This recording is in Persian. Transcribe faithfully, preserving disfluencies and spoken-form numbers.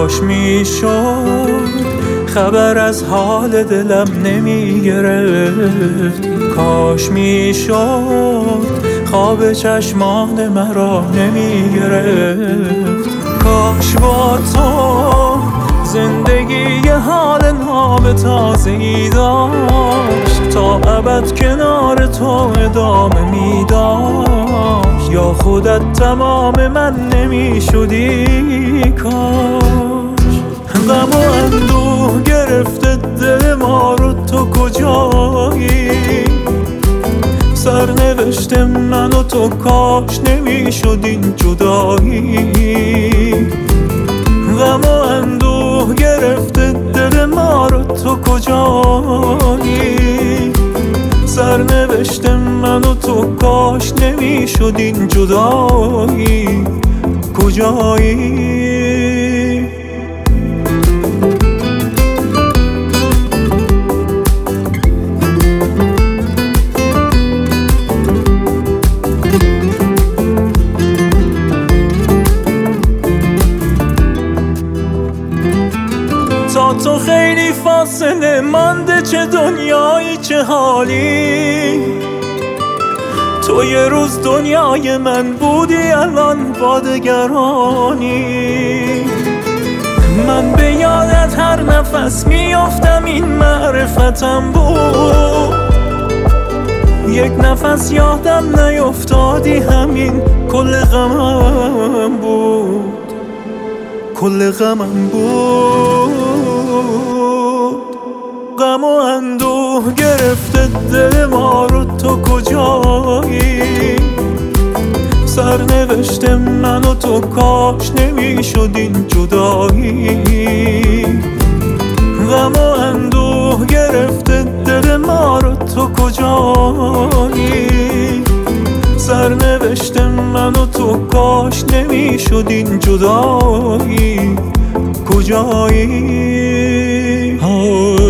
کاش میشد خبر از حال دلم نمی گرفت، کاش میشد خواب چشمان مرا نمی گرفت، کاش با تو زندگی یه حال ناب تازه‌ای داشت، تا ابد کنار تو ادامه می داشت، یا خودت تمام من نمی شدی. کاش غم و اندوه گرفته دل ما رو، تو کجایی؟ سرنوشت من و تو کاش نمی شدین جدایی. غم و اندوه گرفته دل ما رو، تو کجایی؟ سرنوشت من و تو کاش نمی شدین جدایی. کجایی؟ تا تو خیلی فاصله مانده، چه دنیایی چه حالی. تو یه روز دنیای من بودی، الان با دگرانی. من به یادت هر نفس میافتم، این معرفتم بود. یک نفس یادم نیفتادی، همین کل غمم بود، کل غمم بود. غم و اندوه گرفته دل ما رو، تو کجایی؟ سرنوشت من و تو کاش نمی شدین جدایی. غم و اندوه گرفته دل ما رو، تو کجایی؟ سرنوشت من و تو کاش نمی شدین جدایی. کجایی؟